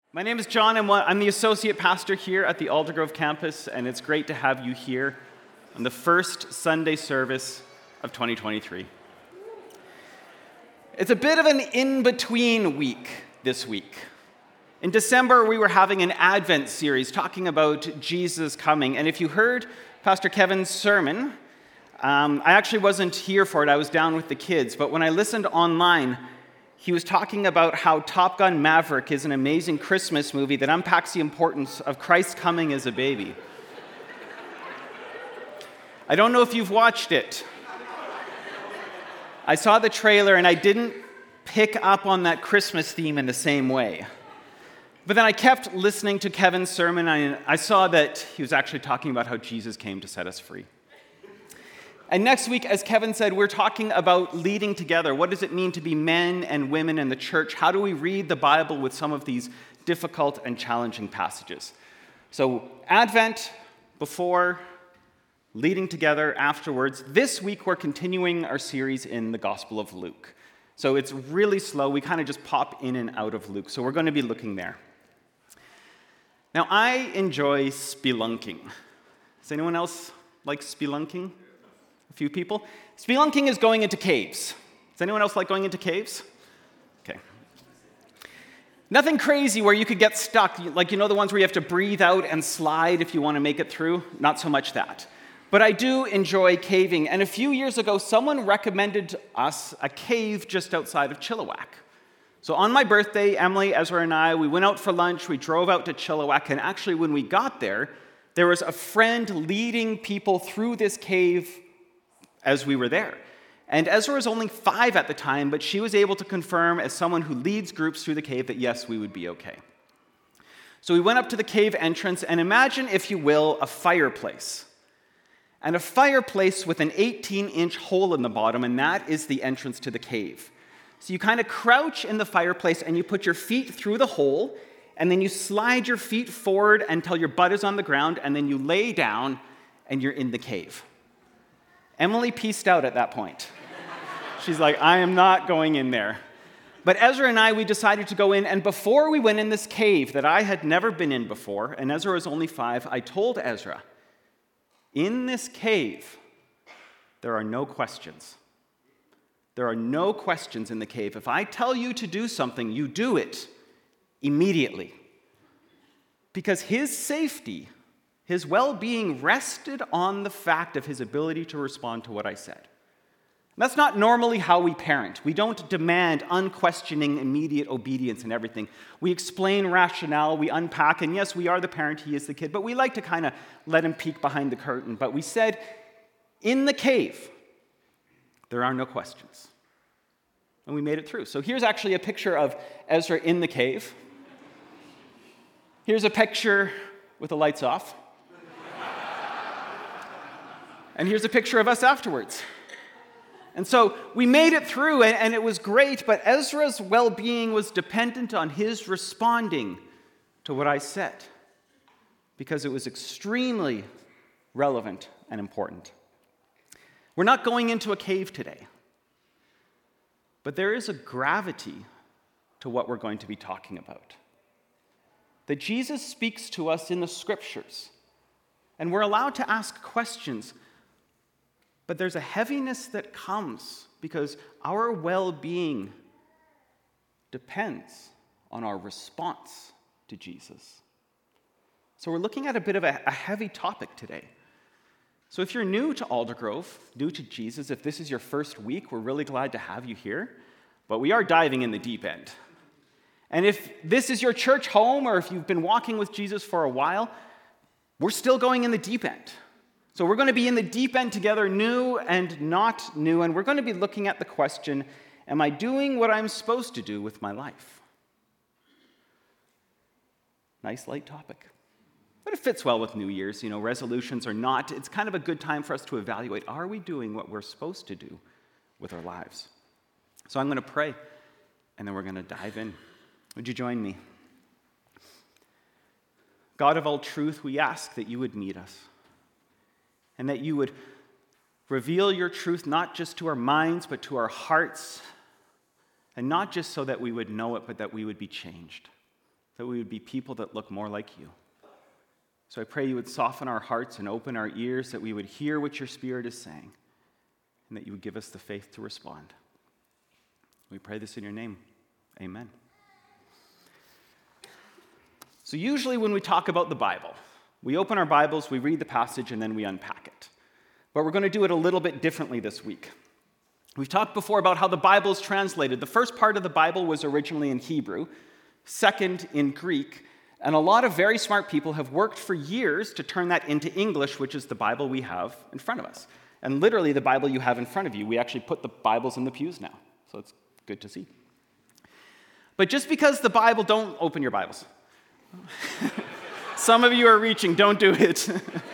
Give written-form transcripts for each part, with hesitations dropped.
My name is John. I'm the associate pastor here at the Aldergrove campus, and it's great to have you here on the first Sunday service of 2023. It's a bit of an in-between week this week. In December, we were having an Advent series talking about Jesus coming, and if you heard Pastor Kevin's sermon, I actually wasn't here for it. I was down with the kids, but when I listened online, he was talking about how Top Gun Maverick is an amazing Christmas movie that unpacks the importance of Christ coming as a baby. I don't know if you've watched it. I saw the trailer and I didn't pick up on that Christmas theme in the same way. But then I kept listening to Kevin's sermon and I saw that he was actually talking about how Jesus came to set us free. And next week, as Kevin said, we're talking about leading together. What does it mean to be men and women in the church? How do we read the Bible with some of these difficult and challenging passages? So Advent before, leading together afterwards. This week, we're continuing our series in the Gospel of Luke. So it's really slow. We kind of just pop in and out of Luke. So we're going to be looking there. Now, I enjoy spelunking. Does anyone else like spelunking? A few people. Spelunking is going into caves. Does anyone else like going into caves? Okay. Nothing crazy where you could get stuck, like the ones where you have to breathe out and slide if you want to make it through. Not so much that. But I do enjoy caving. And a few years ago, someone recommended us a cave just outside of Chilliwack. So on my birthday, Emily, Ezra, and I, we went out for lunch. We drove out to Chilliwack. And actually, when we got there was a friend leading people through this cave as we were there. And Ezra was only 5 at the time, but she was able to confirm as someone who leads groups through the cave that yes, we would be okay. So we went up to the cave entrance, and imagine, if you will, a fireplace. And a fireplace with an 18-inch hole in the bottom, and that is the entrance to the cave. So you kind of crouch in the fireplace, and you put your feet through the hole, and then you slide your feet forward until your butt is on the ground, and then you lay down, and you're in the cave. Emily pieced out at that point. She's like, I am not going in there. But Ezra and I, we decided to go in, and before we went in this cave that I had never been in before, and Ezra was only 5, I told Ezra, in this cave, there are no questions. There are no questions in the cave. If I tell you to do something, you do it immediately. Because his safety, his well-being rested on the fact of his ability to respond to what I said. That's not normally how we parent. We don't demand unquestioning, immediate obedience in everything. We explain rationale, we unpack, and yes, we are the parent, he is the kid, but we like to kind of let him peek behind the curtain. But we said, in the cave, there are no questions. And we made it through. So here's actually a picture of Ezra in the cave. Here's a picture with the lights off. And here's a picture of us afterwards. And so we made it through, and it was great, but Ezra's well-being was dependent on his responding to what I said, because it was extremely relevant and important. We're not going into a cave today, but there is a gravity to what we're going to be talking about. That Jesus speaks to us in the Scriptures, and we're allowed to ask questions. But there's a heaviness that comes because our well-being depends on our response to Jesus. So we're looking at a bit of a heavy topic today. So if you're new to Aldergrove, new to Jesus, if this is your first week, we're really glad to have you here. But we are diving in the deep end. And if this is your church home or if you've been walking with Jesus for a while, we're still going in the deep end. So we're going to be in the deep end together, new and not new, and we're going to be looking at the question, am I doing what I'm supposed to do with my life? Nice light topic. But it fits well with New Year's. Resolutions or not, it's kind of a good time for us to evaluate, are we doing what we're supposed to do with our lives? So I'm going to pray, and then we're going to dive in. Would you join me? God of all truth, we ask that you would meet us. And that you would reveal your truth not just to our minds, but to our hearts. And not just so that we would know it, but that we would be changed. that we would be people that look more like you. So I pray you would soften our hearts and open our ears, that we would hear what your Spirit is saying, and that you would give us the faith to respond. We pray this in your name. Amen. So usually when we talk about the Bible, we open our Bibles, we read the passage, and then we unpack it. But we're going to do it a little bit differently this week. We've talked before about how the Bible is translated. The first part of the Bible was originally in Hebrew, second in Greek, and a lot of very smart people have worked for years to turn that into English, which is the Bible we have in front of us. And literally the Bible you have in front of you. We actually put the Bibles in the pews now, so it's good to see. But just because the Bible, don't open your Bibles. Some of you are reaching, don't do it.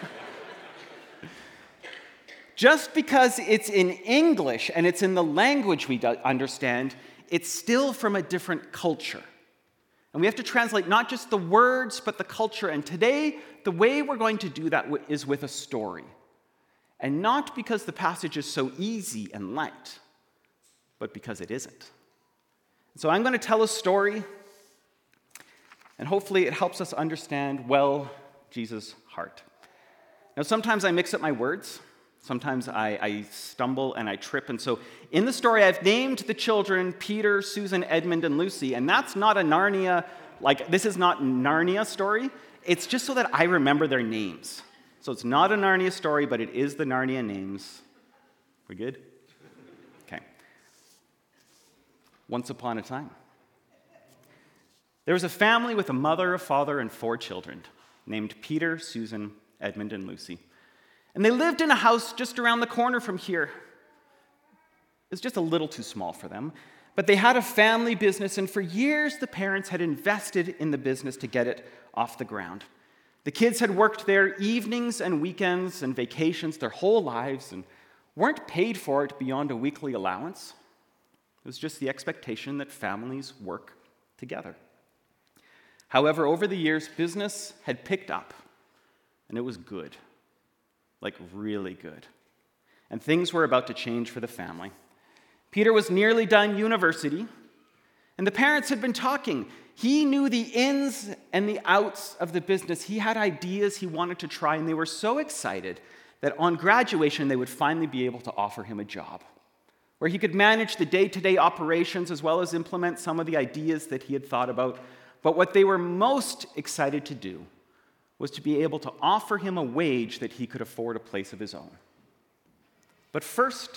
Just because it's in English and it's in the language we understand, it's still from a different culture. And we have to translate not just the words, but the culture. And today, the way we're going to do that is with a story. And not because the passage is so easy and light, but because it isn't. So I'm going to tell a story, and hopefully it helps us understand well Jesus' heart. Now, sometimes I mix up my words. Sometimes I stumble and I trip. And so in the story, I've named the children Peter, Susan, Edmund, and Lucy. And that's not a Narnia, this is not a Narnia story. It's just so that I remember their names. So it's not a Narnia story, but it is the Narnia names. We good? Okay. Once upon a time, there was a family with a mother, a father, and 4 children named Peter, Susan, Edmund, and Lucy. And they lived in a house just around the corner from here. It was just a little too small for them. But they had a family business, and for years the parents had invested in the business to get it off the ground. The kids had worked there evenings and weekends and vacations their whole lives and weren't paid for it beyond a weekly allowance. It was just the expectation that families work together. However, over the years, business had picked up, and it was good. Like really good. And things were about to change for the family. Peter was nearly done university, and the parents had been talking. He knew the ins and the outs of the business. He had ideas he wanted to try, and they were so excited that on graduation, they would finally be able to offer him a job where he could manage the day-to-day operations as well as implement some of the ideas that he had thought about. But what they were most excited to do was to be able to offer him a wage that he could afford a place of his own. But first,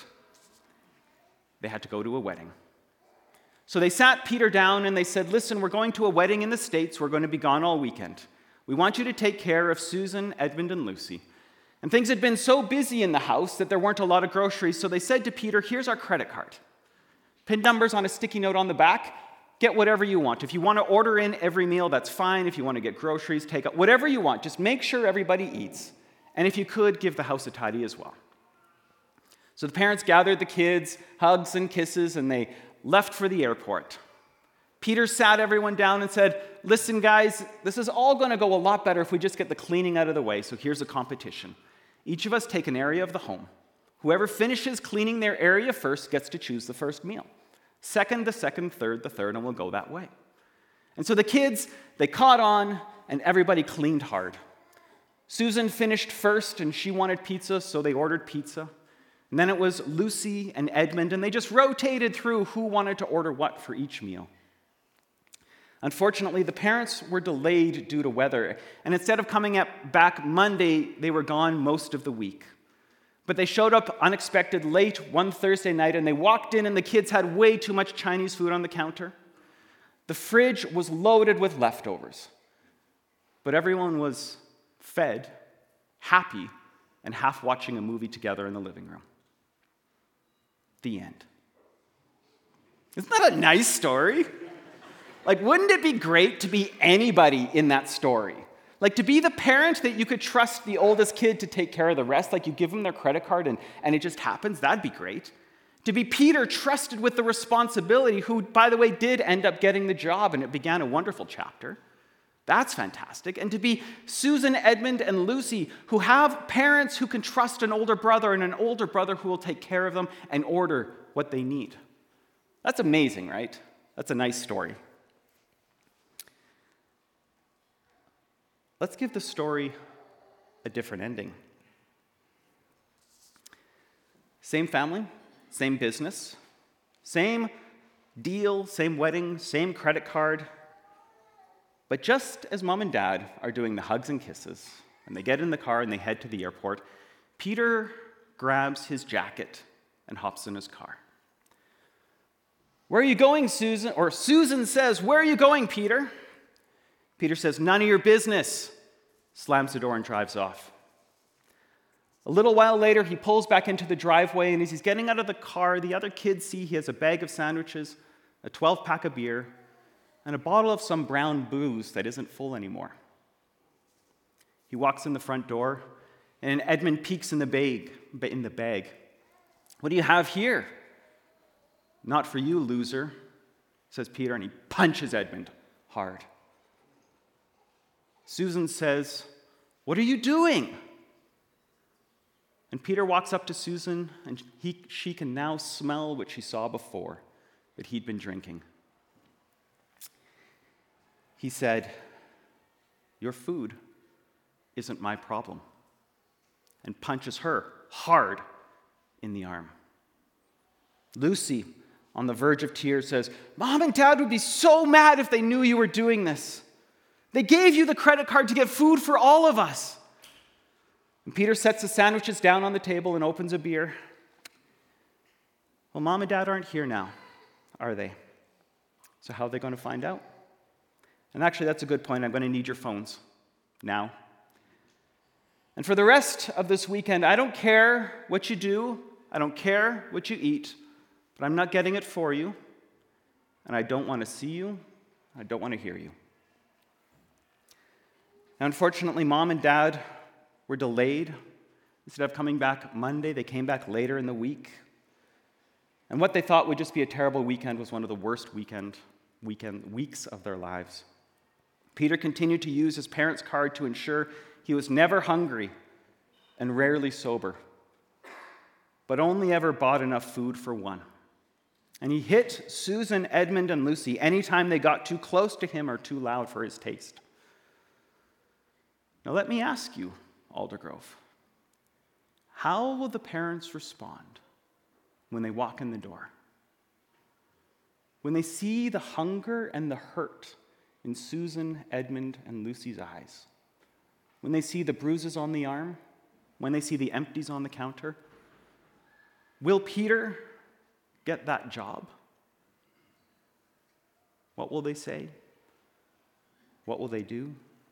they had to go to a wedding. So they sat Peter down and they said, listen, we're going to a wedding in the States. We're going to be gone all weekend. We want you to take care of Susan, Edmund, and Lucy. And things had been so busy in the house that there weren't a lot of groceries, so they said to Peter, here's our credit card. Pin numbers on a sticky note on the back. Get whatever you want. If you want to order in every meal, that's fine. If you want to get groceries, take out whatever you want. Just make sure everybody eats. And if you could, give the house a tidy as well. So the parents gathered the kids, hugs and kisses, and they left for the airport. Peter sat everyone down and said, listen, guys, this is all going to go a lot better if we just get the cleaning out of the way. So here's a competition. Each of us take an area of the home. Whoever finishes cleaning their area first gets to choose the first meal. Second, the second, third, the third, and we'll go that way. And so the kids, they caught on, and everybody cleaned hard. Susan finished first, and she wanted pizza, so they ordered pizza. And then it was Lucy and Edmund, and they just rotated through who wanted to order what for each meal. Unfortunately, the parents were delayed due to weather, and instead of coming back Monday, they were gone most of the week. But they showed up unexpected late one Thursday night, and they walked in, and the kids had way too much Chinese food on the counter. The fridge was loaded with leftovers. But everyone was fed, happy, and half watching a movie together in the living room. The end. Isn't that a nice story? Wouldn't it be great to be anybody in that story? To be the parent that you could trust the oldest kid to take care of the rest, you give them their credit card and it just happens, that'd be great. To be Peter, trusted with the responsibility, who, by the way, did end up getting the job, and it began a wonderful chapter. That's fantastic. And to be Susan, Edmund, and Lucy, who have parents who can trust an older brother and an older brother who will take care of them and order what they need. That's amazing, right? That's a nice story. let's give the story a different ending. Same family, same business, same deal, same wedding, same credit card. But just as mom and dad are doing the hugs and kisses, and they get in the car and they head to the airport, Peter grabs his jacket and hops in his car. "Where are you going, Susan?" Or Susan says, "Where are you going, Peter?" Peter says, "None of your business," slams the door and drives off. A little while later, he pulls back into the driveway, and as he's getting out of the car, the other kids see he has a bag of sandwiches, a 12-pack of beer, and a bottle of some brown booze that isn't full anymore. He walks in the front door, and Edmund peeks in the bag. "What do you have here?" "Not for you, loser," says Peter, and he punches Edmund hard. Susan says, "What are you doing?" And Peter walks up to Susan, and she can now smell what she saw before, that he'd been drinking. He said, "Your food isn't my problem," and punches her hard in the arm. Lucy, on the verge of tears, says, "Mom and Dad would be so mad if they knew you were doing this. They gave you the credit card to get food for all of us." And Peter sets the sandwiches down on the table and opens a beer. "Well, Mom and Dad aren't here now, are they? So how are they going to find out?" And actually, that's a good point. I'm going to need your phones now. And for the rest of this weekend, I don't care what you do. I don't care what you eat. But I'm not getting it for you. And I don't want to see you. I don't want to hear you. Now, unfortunately, Mom and Dad were delayed. Instead of coming back Monday, they came back later in the week. And what they thought would just be a terrible weekend was one of the worst weeks of their lives. Peter continued to use his parents' card to ensure he was never hungry and rarely sober, but only ever bought enough food for one. And he hit Susan, Edmund, and Lucy anytime they got too close to him or too loud for his taste. Now let me ask you, Aldergrove, how will the parents respond when they walk in the door? When they see the hunger and the hurt in Susan, Edmund, and Lucy's eyes? When they see the bruises on the arm? When they see the empties on the counter? Will Peter get that job? What will they say? What will they do?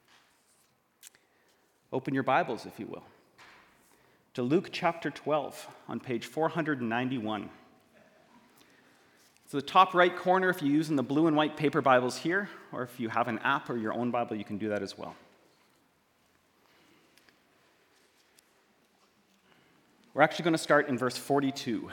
Open your Bibles, if you will, to Luke chapter 12 on page 491. It's the top right corner if you're using the blue and white paper Bibles here, or if you have an app or your own Bible, you can do that as well. We're actually going to start in verse 42.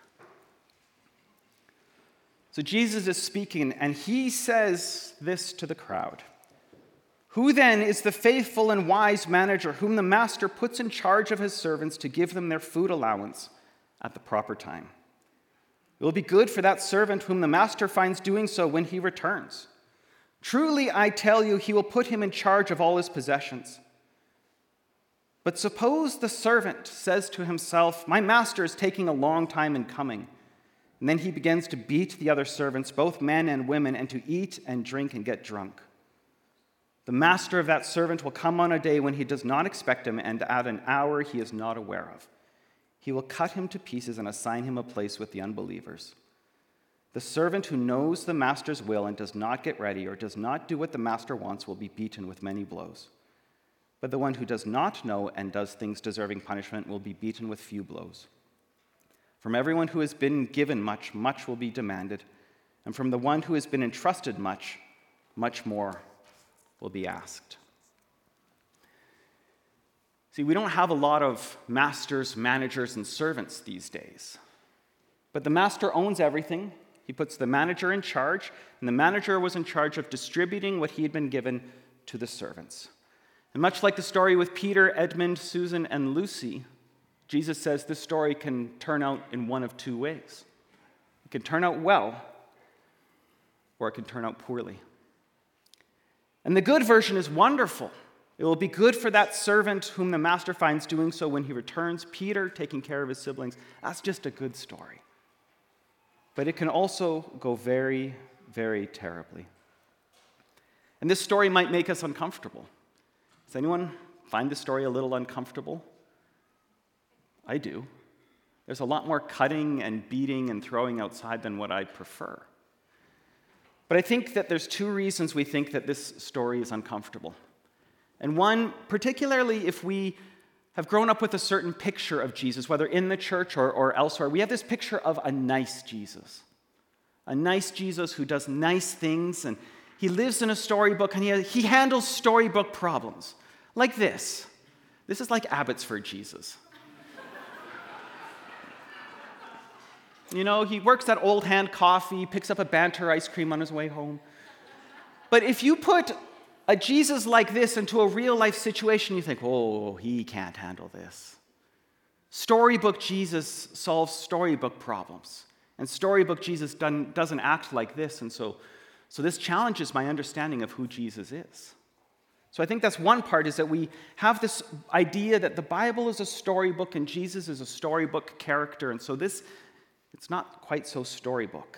So Jesus is speaking, and he says this to the crowd. "Who then is the faithful and wise manager whom the master puts in charge of his servants to give them their food allowance at the proper time? It will be good for that servant whom the master finds doing so when he returns. Truly, I tell you, he will put him in charge of all his possessions. But suppose the servant says to himself, 'My master is taking a long time in coming,' and then he begins to beat the other servants, both men and women, and to eat and drink and get drunk. The master of that servant will come on a day when he does not expect him, and at an hour he is not aware of. He will cut him to pieces and assign him a place with the unbelievers. The servant who knows the master's will and does not get ready or does not do what the master wants will be beaten with many blows. But the one who does not know and does things deserving punishment will be beaten with few blows. From everyone who has been given much, much will be demanded, and from the one who has been entrusted much, much more will be asked." See, we don't have a lot of masters, managers, and servants these days. But the master owns everything. He puts the manager in charge, and the manager was in charge of distributing what he had been given to the servants. And much like the story with Peter, Edmund, Susan, and Lucy, Jesus says this story can turn out in one of two ways. It can turn out well, or it can turn out poorly. And the good version is wonderful. It will be good for that servant whom the master finds doing so when he returns. Peter taking care of his siblings. That's just a good story. But it can also go very, very terribly. And this story might make us uncomfortable. Does anyone find this story a little uncomfortable? I do. There's a lot more cutting and beating and throwing outside than what I prefer. But I think that there's two reasons we think that this story is uncomfortable. And one, particularly if we have grown up with a certain picture of Jesus, whether in the church or elsewhere, we have this picture of a nice Jesus. A nice Jesus who does nice things, and he lives in a storybook, and he handles storybook problems. Like this. This is like Abbotsford Jesus. You know, he works at Old Hand Coffee, picks up a Banter ice cream on his way home. But if you put a Jesus like this into a real-life situation, you think, oh, he can't handle this. Storybook Jesus solves storybook problems. And storybook Jesus doesn't act like this. And so this challenges my understanding of who Jesus is. So I think that's one part, is that we have this idea that the Bible is a storybook and Jesus is a storybook character. And so it's not quite so storybook.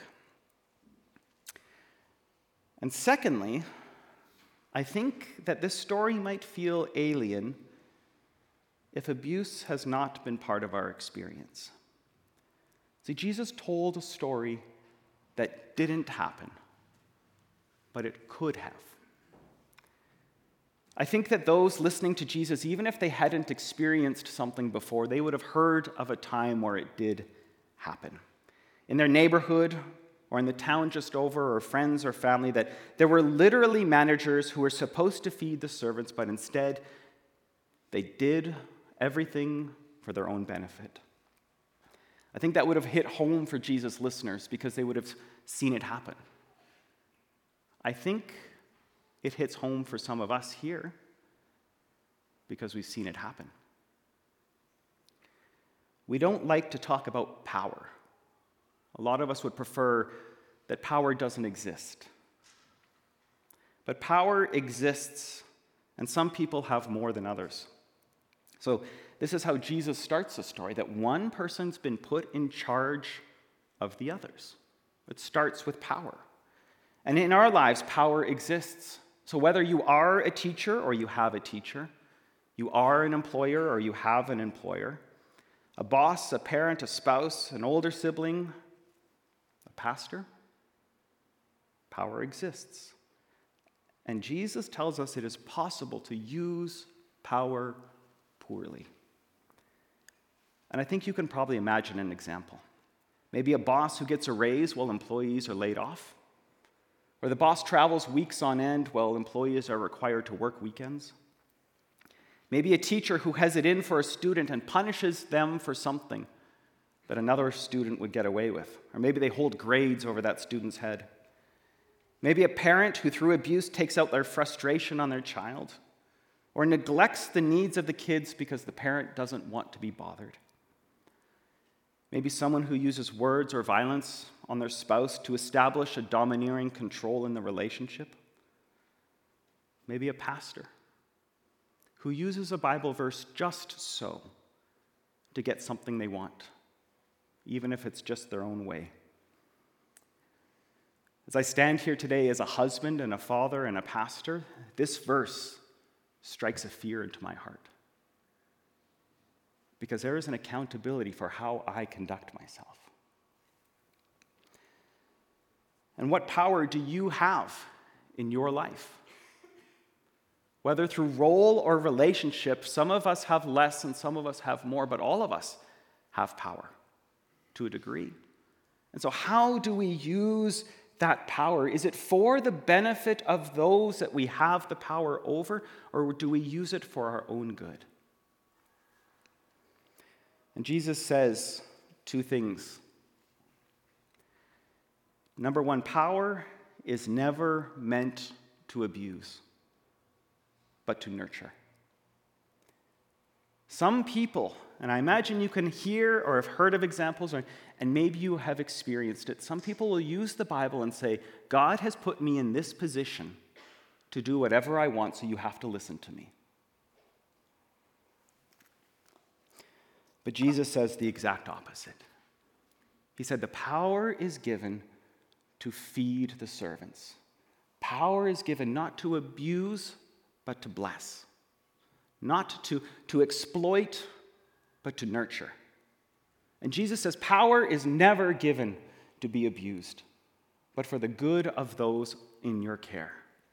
And secondly, I think that this story might feel alien if abuse has not been part of our experience. See, Jesus told a story that didn't happen, but it could have. I think that those listening to Jesus, even if they hadn't experienced something before, they would have heard of a time where it did happen. In their neighborhood, or in the town just over, or friends or family, that there were literally managers who were supposed to feed the servants, but instead they did everything for their own benefit. I think that would have hit home for Jesus' listeners because they would have seen it happen. I think it hits home for some of us here because we've seen it happen. We don't like to talk about power. A lot of us would prefer that power doesn't exist. But power exists, and some people have more than others. So this is how Jesus starts the story, that one person's been put in charge of the others. It starts with power. And in our lives, power exists. So whether you are a teacher or you have a teacher, you are an employer or you have an employer, a boss, a parent, a spouse, an older sibling, pastor, power exists. And Jesus tells us it is possible to use power poorly. And I think you can probably imagine an example. Maybe a boss who gets a raise while employees are laid off, or the boss travels weeks on end while employees are required to work weekends. Maybe a teacher who has it in for a student and punishes them for something that another student would get away with. Or maybe they hold grades over that student's head. Maybe a parent who, through abuse, takes out their frustration on their child, or neglects the needs of the kids because the parent doesn't want to be bothered. Maybe someone who uses words or violence on their spouse to establish a domineering control in the relationship. Maybe a pastor who uses a Bible verse just so to get something they want, even if it's just their own way. As I stand here today as a husband and a father and a pastor, this verse strikes a fear into my heart. Because there is an accountability for how I conduct myself. And what power do you have in your life? Whether through role or relationship, some of us have less and some of us have more, but all of us have power to a degree. And so how do we use that power? Is it for the benefit of those that we have the power over, or do we use it for our own good? And Jesus says two things. Number one, power is never meant to abuse, but to nurture. Some people, and I imagine you can hear or have heard of examples, and maybe you have experienced it. Some people will use the Bible and say, God has put me in this position to do whatever I want, so you have to listen to me. But Jesus says the exact opposite. He said, the power is given to feed the servants. Power is given not to abuse, but to bless. Not to exploit, but to nurture. And Jesus says power is never given to be abused, but for the good of those in your care.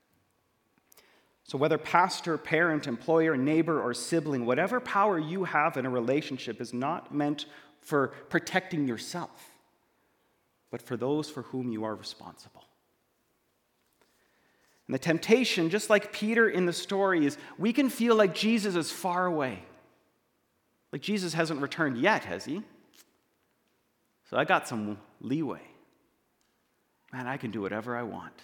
So whether pastor, parent, employer, neighbor, or sibling, whatever power you have in a relationship is not meant for protecting yourself, but for those for whom you are responsible. And the temptation, just like Peter in the story, is we can feel like Jesus is far away. Like Jesus hasn't returned yet, has he? So I got some leeway. Man, I can do whatever I want.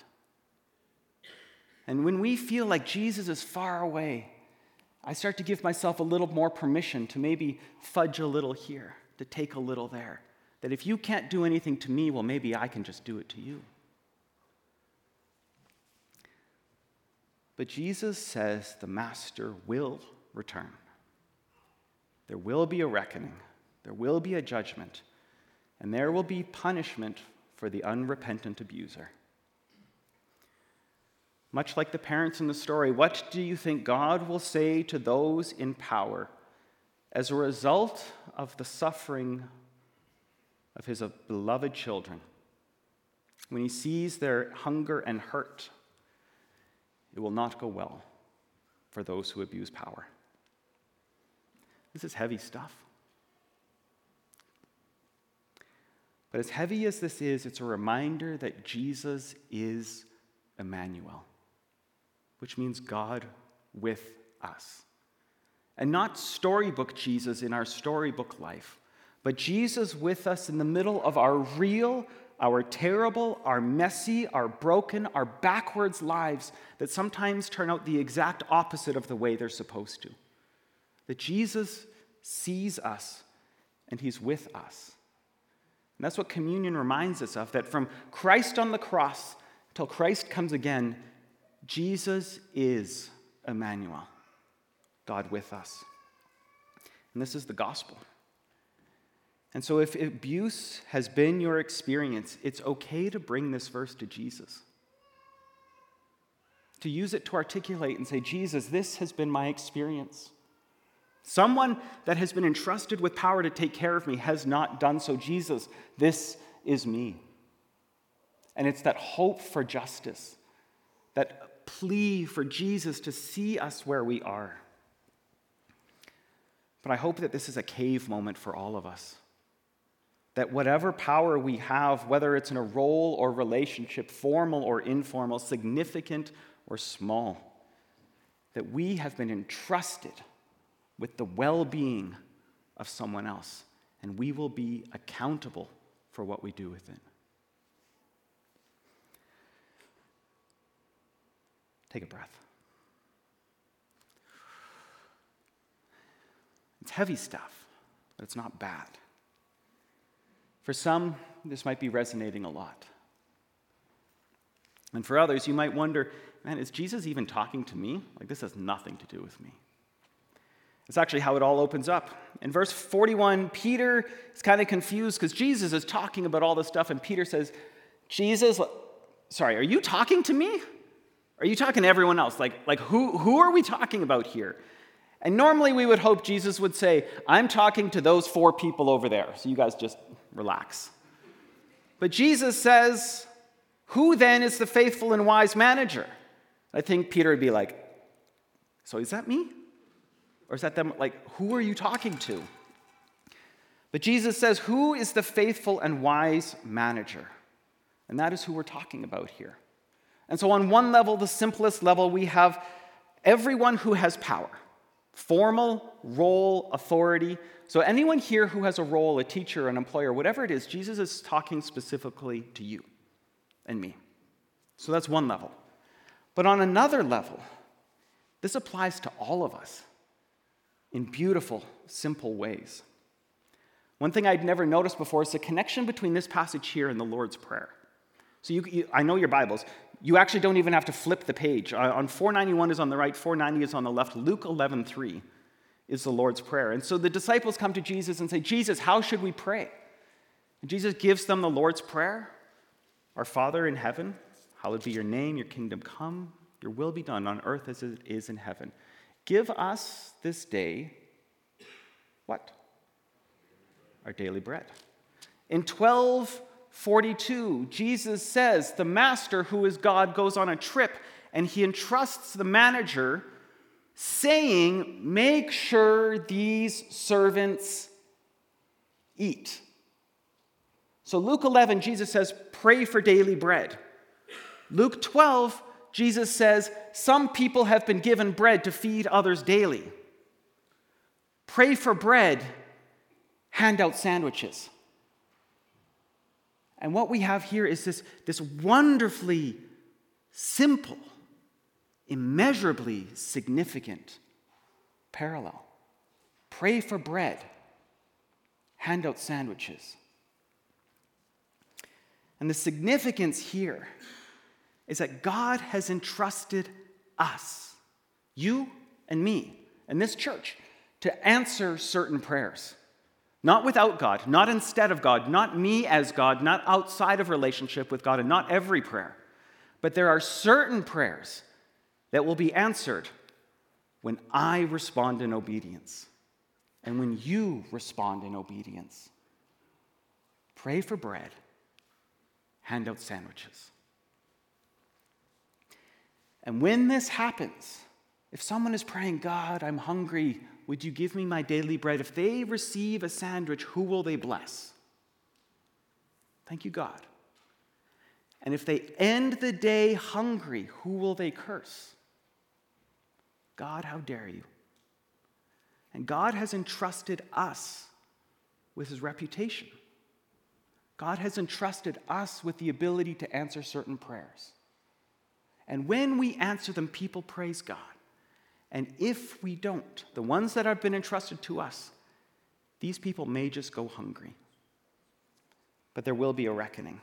And when we feel like Jesus is far away, I start to give myself a little more permission to maybe fudge a little here, to take a little there. That if you can't do anything to me, well, maybe I can just do it to you. But Jesus says the master will return. There will be a reckoning. There will be a judgment. And there will be punishment for the unrepentant abuser. Much like the parents in the story, what do you think God will say to those in power as a result of the suffering of his beloved children? When he sees their hunger and hurt, it will not go well for those who abuse power. This is heavy stuff. But as heavy as this is, it's a reminder that Jesus is Emmanuel, which means God with us. And not storybook Jesus in our storybook life, but Jesus with us in the middle of our real, our terrible, our messy, our broken, our backwards lives that sometimes turn out the exact opposite of the way they're supposed to. That Jesus sees us and he's with us. And that's what communion reminds us of, that from Christ on the cross till Christ comes again, Jesus is Emmanuel, God with us. And this is the gospel. And so if abuse has been your experience, it's okay to bring this verse to Jesus. To use it to articulate and say, Jesus, this has been my experience. Someone that has been entrusted with power to take care of me has not done so. Jesus, this is me. And it's that hope for justice, that plea for Jesus to see us where we are. But I hope that this is a cave moment for all of us. That whatever power we have, whether it's in a role or relationship, formal or informal, significant or small, that we have been entrusted with the well-being of someone else, and we will be accountable for what we do with it. Take a breath. It's heavy stuff, but it's not bad. For some, this might be resonating a lot. And for others, you might wonder, man, is Jesus even talking to me? Like, this has nothing to do with me. It's actually how it all opens up. In verse 41, Peter is kind of confused because Jesus is talking about all this stuff, and Peter says, are you talking to me? Are you talking to everyone else? Like who are we talking about here? And normally we would hope Jesus would say, I'm talking to those 4 people over there, so you guys just relax. But Jesus says, who then is the faithful and wise manager? I think Peter would be like, so is that me? Or is that them? Like, who are you talking to? But Jesus says, who is the faithful and wise manager? And that is who we're talking about here. And so on one level, the simplest level, we have everyone who has power. Formal, role, authority. So anyone here who has a role, a teacher, an employer, whatever it is, Jesus is talking specifically to you and me. So that's one level. But on another level, this applies to all of us in beautiful, simple ways. One thing I'd never noticed before is the connection between this passage here and the Lord's Prayer. So I know your Bibles. You actually don't even have to flip the page. On 491 is on the right, 490 is on the left. Luke 11:3 is the Lord's Prayer. And so the disciples come to Jesus and say, Jesus, how should we pray? And Jesus gives them the Lord's Prayer. Our Father in heaven, hallowed be your name, your kingdom come, your will be done on earth as it is in heaven. Give us this day, what? Our daily bread. In 12:42, Jesus says the master, who is God, goes on a trip and he entrusts the manager saying, make sure these servants eat. So Luke 11, Jesus says, pray for daily bread. Luke 12, Jesus says, some people have been given bread to feed others daily. Pray for bread, hand out sandwiches. And what we have here is this wonderfully simple, immeasurably significant parallel. Pray for bread, hand out sandwiches. And the significance here is that God has entrusted us, you and me, and this church, to answer certain prayers. Not without God, not instead of God, not me as God, not outside of relationship with God, and not every prayer. But there are certain prayers that will be answered when I respond in obedience and when you respond in obedience. Pray for bread, hand out sandwiches. And when this happens, if someone is praying, God, I'm hungry, would you give me my daily bread? If they receive a sandwich, who will they bless? Thank you, God. And if they end the day hungry, who will they curse? God, how dare you? And God has entrusted us with his reputation. God has entrusted us with the ability to answer certain prayers. And when we answer them, people praise God. And if we don't, the ones that have been entrusted to us, these people may just go hungry. But there will be a reckoning.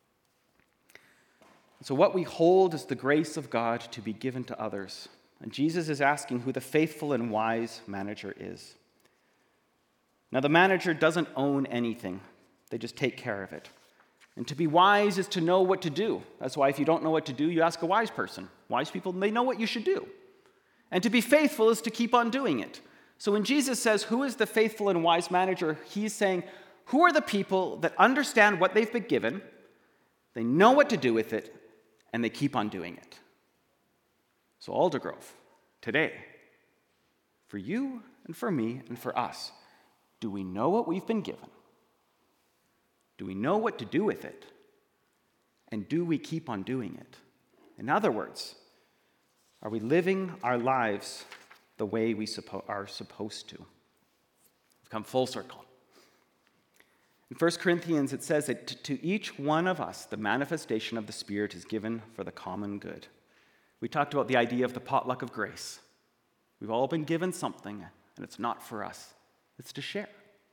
So what we hold is the grace of God to be given to others. And Jesus is asking who the faithful and wise manager is. Now, the manager doesn't own anything. They just take care of it. And to be wise is to know what to do. That's why if you don't know what to do, you ask a wise person. Wise people, they know what you should do. And to be faithful is to keep on doing it. So when Jesus says, who is the faithful and wise manager, he's saying, who are the people that understand what they've been given, they know what to do with it, and they keep on doing it. So Aldergrove, today, for you and for me and for us, do we know what we've been given? Do we know what to do with it? And do we keep on doing it? In other words, are we living our lives the way we are supposed to? We've come full circle. In 1 Corinthians, it says that to each one of us, the manifestation of the Spirit is given for the common good. We talked about the idea of the potluck of grace. We've all been given something, and it's not for us. It's to share.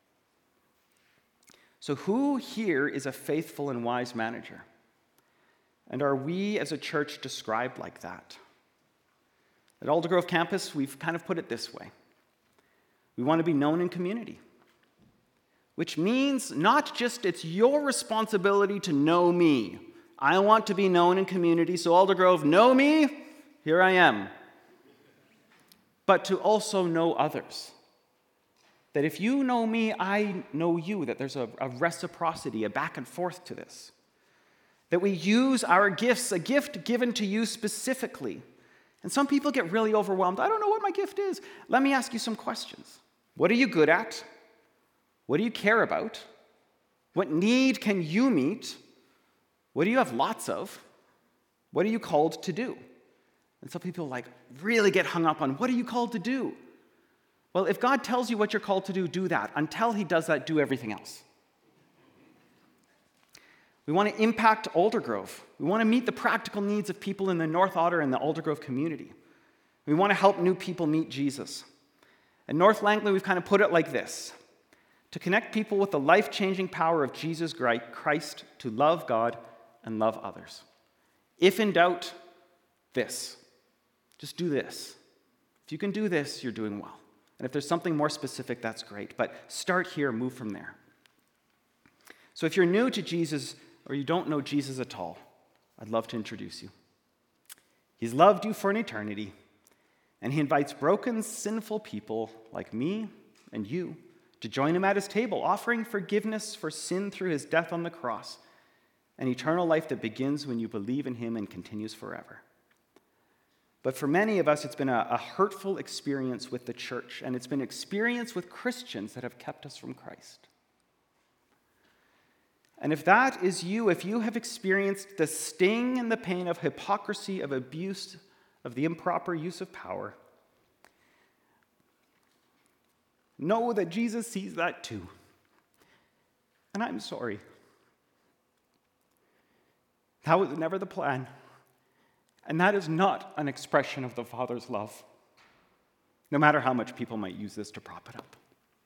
So who here is a faithful and wise manager? And are we as a church described like that? At Aldergrove campus, we've kind of put it this way. We want to be known in community, which means not just it's your responsibility to know me. I want to be known in community, so Aldergrove, know me, here I am. But to also know others. That if you know me, I know you, that there's a reciprocity, a back and forth to this. That we use our gifts, a gift given to you specifically. And some people get really overwhelmed. I don't know what my gift is. Let me ask you some questions. What are you good at? What do you care about? What need can you meet? What do you have lots of? What are you called to do? And some people really get hung up on, what are you called to do? Well, if God tells you what you're called to do, do that. Until he does that, do everything else. We want to impact Aldergrove. We want to meet the practical needs of people in the North Otter and the Aldergrove community. We want to help new people meet Jesus. At North Langley, we've kind of put it like this: to connect people with the life-changing power of Jesus Christ to love God and love others. If in doubt, this. Just do this. If you can do this, you're doing well. And if there's something more specific, that's great. But start here, move from there. So if you're new to Jesus or you don't know Jesus at all, I'd love to introduce you. He's loved you for an eternity, and he invites broken, sinful people like me and you to join him at his table, offering forgiveness for sin through his death on the cross, an eternal life that begins when you believe in him and continues forever. But for many of us, it's been a hurtful experience with the church, and it's been an experience with Christians that have kept us from Christ. And if that is you, if you have experienced the sting and the pain of hypocrisy, of abuse, of the improper use of power, know that Jesus sees that too. And I'm sorry. That was never the plan. And that is not an expression of the Father's love, no matter how much people might use this to prop it up.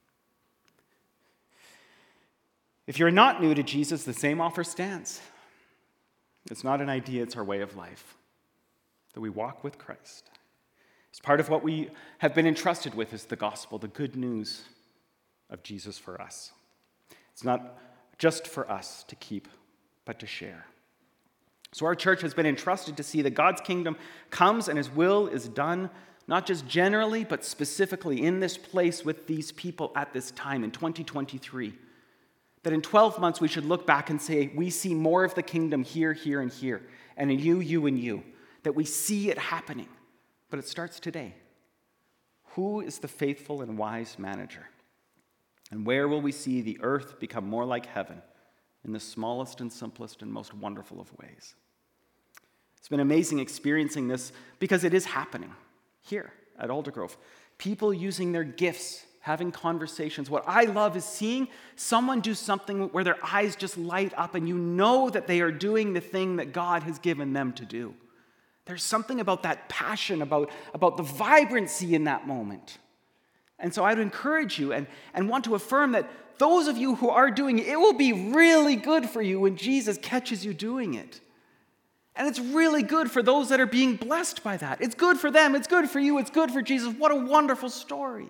If you're not new to Jesus, the same offer stands. It's not an idea, it's our way of life, that we walk with Christ. It's part of what we have been entrusted with is the gospel, the good news of Jesus for us. It's not just for us to keep, but to share. So our church has been entrusted to see that God's kingdom comes and his will is done, not just generally, but specifically in this place with these people at this time in 2023. That in 12 months we should look back and say, we see more of the kingdom here, here, and here, and in you, you, and you. That we see it happening. But it starts today. Who is the faithful and wise manager? And where will we see the earth become more like heaven in the smallest and simplest and most wonderful of ways? It's been amazing experiencing this because it is happening here at Aldergrove. People using their gifts, having conversations. What I love is seeing someone do something where their eyes just light up and you know that they are doing the thing that God has given them to do. There's something about that passion, about the vibrancy in that moment. And so I would encourage you and want to affirm that those of you who are doing it, it will be really good for you when Jesus catches you doing it. And it's really good for those that are being blessed by that. It's good for them, it's good for you, it's good for Jesus. What a wonderful story.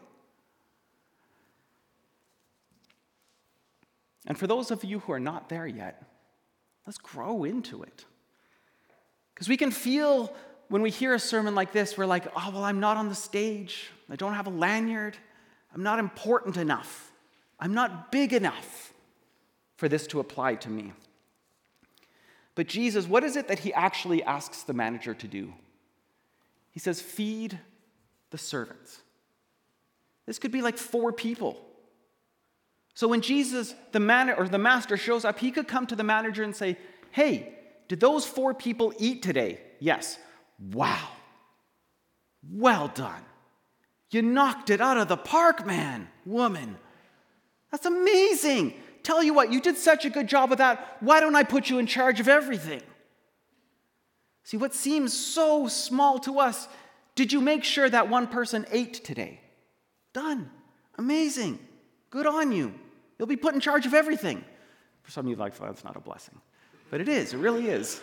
And for those of you who are not there yet, let's grow into it. Because we can feel when we hear a sermon like this, we're like, oh, well, I'm not on the stage. I don't have a lanyard. I'm not important enough. I'm not big enough for this to apply to me. But Jesus, what is it that he actually asks the manager to do? He says, feed the servants. This could be like 4 people. So when Jesus, the master shows up, he could come to the manager and say, hey, did those 4 people eat today? Yes. Wow. Well done. You knocked it out of the park, man, woman. That's amazing. Tell you what, you did such a good job of that. Why don't I put you in charge of everything? See, what seems so small to us, did you make sure that one person ate today? Done. Amazing. Good on you. You'll be put in charge of everything. For some of you, like, that's not a blessing. But it is. It really is.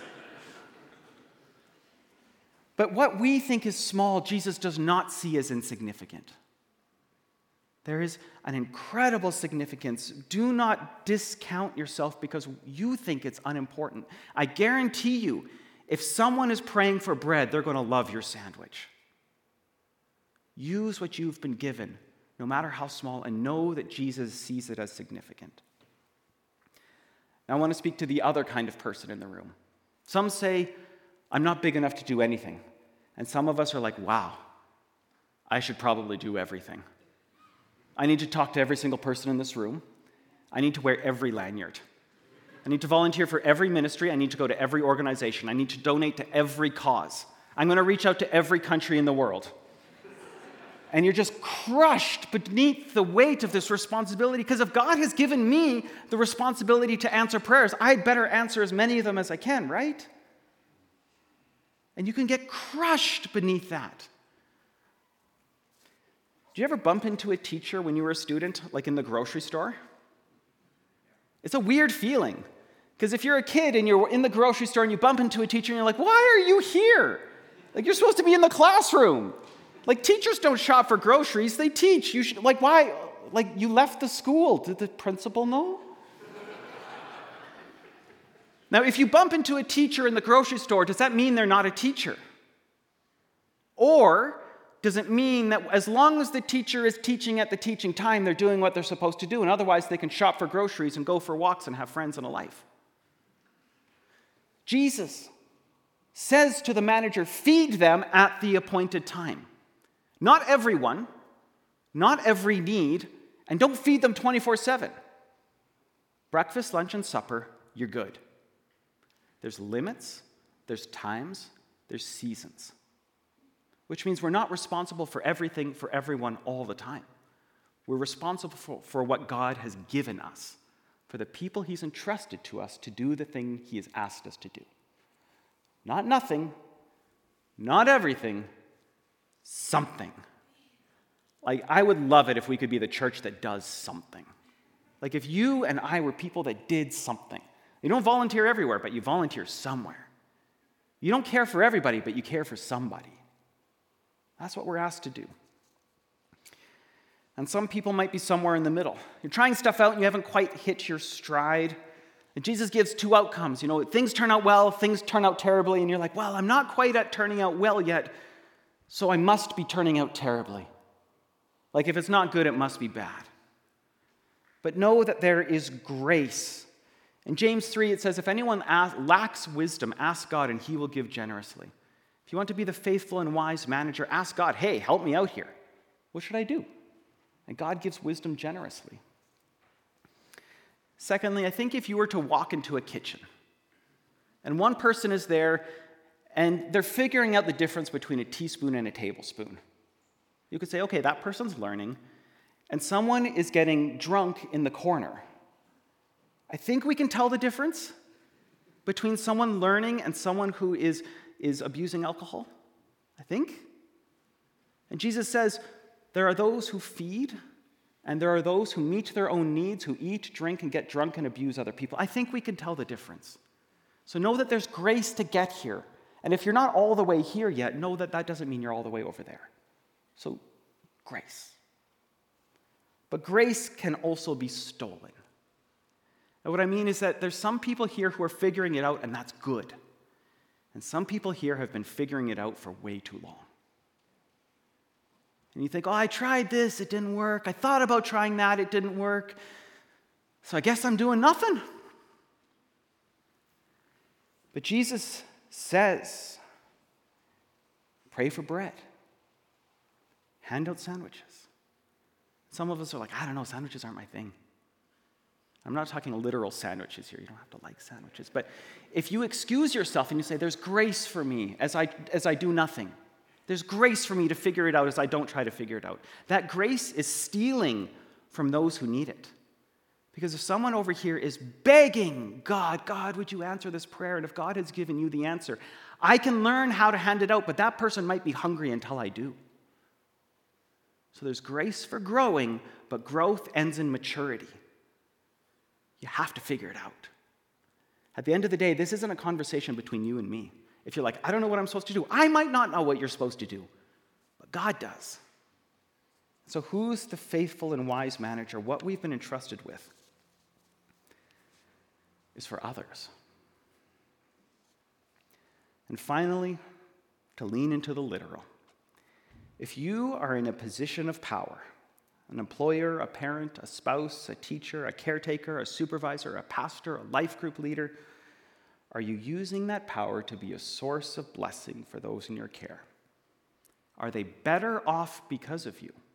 But what we think is small, Jesus does not see as insignificant. There is an incredible significance. Do not discount yourself because you think it's unimportant. I guarantee you, if someone is praying for bread, they're going to love your sandwich. Use what you've been given, no matter how small, and know that Jesus sees it as significant. Now, I want to speak to the other kind of person in the room. Some say, I'm not big enough to do anything. And some of us are like, wow, I should probably do everything. I need to talk to every single person in this room. I need to wear every lanyard. I need to volunteer for every ministry. I need to go to every organization. I need to donate to every cause. I'm going to reach out to every country in the world. And you're just crushed beneath the weight of this responsibility, because if God has given me the responsibility to answer prayers, I'd better answer as many of them as I can, right? And you can get crushed beneath that. Do you ever bump into a teacher when you were a student, like in the grocery store? It's a weird feeling. Because if you're a kid and you're in the grocery store and you bump into a teacher and you're like, why are you here? Like, you're supposed to be in the classroom. Like, teachers don't shop for groceries, they teach. You should, like, why? Like, you left the school. Did the principal know? Now, if you bump into a teacher in the grocery store, does that mean they're not a teacher? Or does it mean that as long as the teacher is teaching at the teaching time, they're doing what they're supposed to do, and otherwise they can shop for groceries and go for walks and have friends and a life? Jesus says to the manager, feed them at the appointed time. Not everyone, not every need, and don't feed them 24/7. Breakfast, lunch, and supper, you're good. There's limits, there's times, there's seasons. Which means we're not responsible for everything for everyone all the time. We're responsible for what God has given us, for the people he's entrusted to us to do the thing he has asked us to do. Not nothing, not everything, something. Like, I would love it if we could be the church that does something. Like, if you and I were people that did something. You don't volunteer everywhere, but you volunteer somewhere. You don't care for everybody, but you care for somebody. That's what we're asked to do. And some people might be somewhere in the middle. You're trying stuff out and you haven't quite hit your stride. And Jesus gives two outcomes. You know, things turn out well, things turn out terribly, and you're like, well, I'm not quite at turning out well yet, so I must be turning out terribly. Like, if it's not good, it must be bad. But know that there is grace. In James 3, it says, if anyone lacks wisdom, ask God, and he will give generously. If you want to be the faithful and wise manager, ask God, hey, help me out here. What should I do? And God gives wisdom generously. Secondly, I think if you were to walk into a kitchen, and one person is there, and they're figuring out the difference between a teaspoon and a tablespoon, you could say, okay, that person's learning, and someone is getting drunk in the corner. I think we can tell the difference between someone learning and someone who is abusing alcohol, I think. And Jesus says, there are those who feed, and there are those who meet their own needs, who eat, drink, and get drunk and abuse other people. I think we can tell the difference. So know that there's grace to get here. And if you're not all the way here yet, know that that doesn't mean you're all the way over there. So, grace. But grace can also be stolen. And what I mean is that there's some people here who are figuring it out, and that's good. And some people here have been figuring it out for way too long. And you think, oh, I tried this, it didn't work. I thought about trying that, it didn't work. So I guess I'm doing nothing. But Jesus says, pray for bread. Hand out sandwiches. Some of us are like, I don't know, sandwiches aren't my thing. I'm not talking literal sandwiches here. You don't have to like sandwiches. But if you excuse yourself and you say, there's grace for me as I do nothing. There's grace for me to figure it out as I don't try to figure it out. That grace is stealing from those who need it. Because if someone over here is begging God, would you answer this prayer? And if God has given you the answer, I can learn how to hand it out, but that person might be hungry until I do. So there's grace for growing, but growth ends in maturity. You have to figure it out. At the end of the day, this isn't a conversation between you and me. If you're like, I don't know what I'm supposed to do, I might not know what you're supposed to do, but God does. So who's the faithful and wise manager? What we've been entrusted with is for others. And finally, to lean into the literal. If you are in a position of power, an employer, a parent, a spouse, a teacher, a caretaker, a supervisor, a pastor, a life group leader, are you using that power to be a source of blessing for those in your care? Are they better off because of you?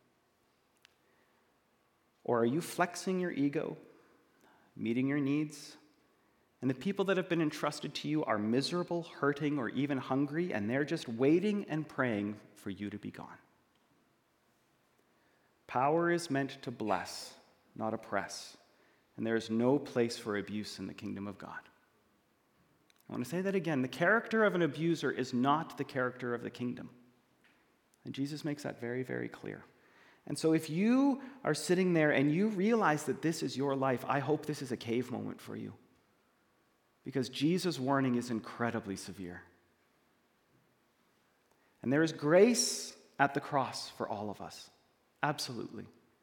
Or are you flexing your ego, meeting your needs, and the people that have been entrusted to you are miserable, hurting, or even hungry, and they're just waiting and praying for you to be gone? Power is meant to bless, not oppress, and there is no place for abuse in the kingdom of God. I want to say that again. The character of an abuser is not the character of the kingdom. And Jesus makes that very, very clear. And so if you are sitting there and you realize that this is your life, I hope this is a cave moment for you. Because Jesus' warning is incredibly severe. And there is grace at the cross for all of us. Absolutely.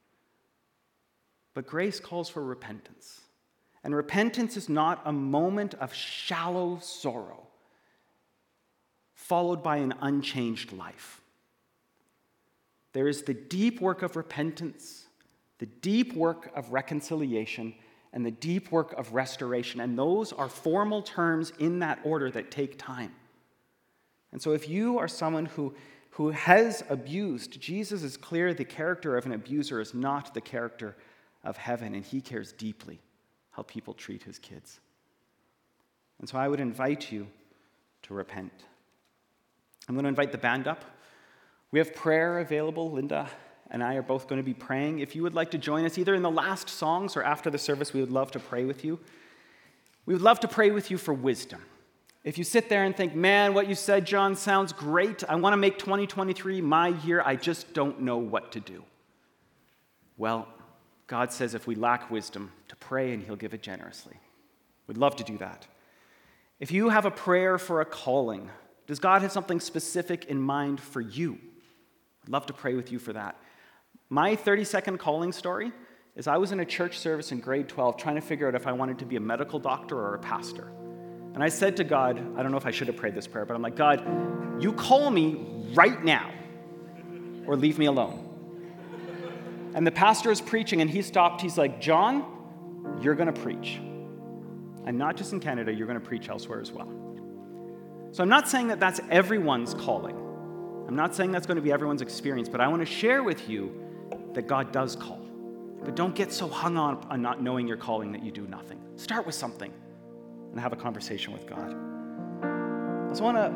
But grace calls for repentance. And repentance is not a moment of shallow sorrow followed by an unchanged life. There is the deep work of repentance, the deep work of reconciliation, and the deep work of restoration. And those are formal terms in that order that take time. And so if you are someone who has abused, Jesus is clear the character of an abuser is not the character of heaven, and he cares deeply how people treat his kids. And so I would invite you to repent. I'm going to invite the band up. We have prayer available. Linda and I are both going to be praying. If you would like to join us either in the last songs or after the service, we would love to pray with you. We would love to pray with you for wisdom. If you sit there and think, man, what you said, John, sounds great. I want to make 2023 my year. I just don't know what to do. Well, God says if we lack wisdom, to pray and he'll give it generously. We'd love to do that. If you have a prayer for a calling, does God have something specific in mind for you? I'd love to pray with you for that. My 30-second calling story is I was in a church service in grade 12 trying to figure out if I wanted to be a medical doctor or a pastor. And I said to God, I don't know if I should have prayed this prayer, but I'm like, God, you call me right now or leave me alone. And the pastor is preaching and he stopped. He's like, John, you're going to preach. And not just in Canada, you're going to preach elsewhere as well. So I'm not saying that that's everyone's calling. I'm not saying that's going to be everyone's experience, but I want to share with you that God does call. But don't get so hung on not knowing your calling that you do nothing. Start with something and have a conversation with God. I also want to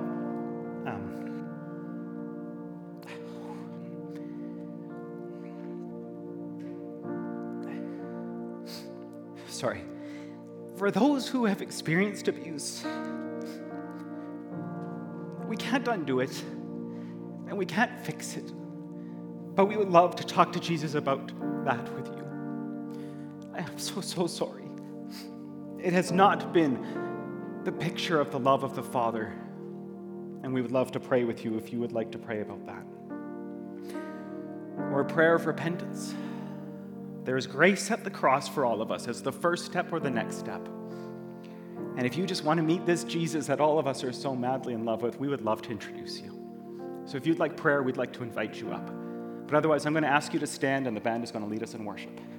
for those who have experienced abuse, we can't undo it, and we can't fix it, but we would love to talk to Jesus about that with you. I am so sorry. It has not been the picture of the love of the Father, and we would love to pray with you if you would like to pray about that. Or a prayer of repentance. There is grace at the cross for all of us as the first step or the next step. And if you just want to meet this Jesus that all of us are so madly in love with, we would love to introduce you. So if you'd like prayer, we'd like to invite you up. But otherwise, I'm going to ask you to stand, and the band is going to lead us in worship.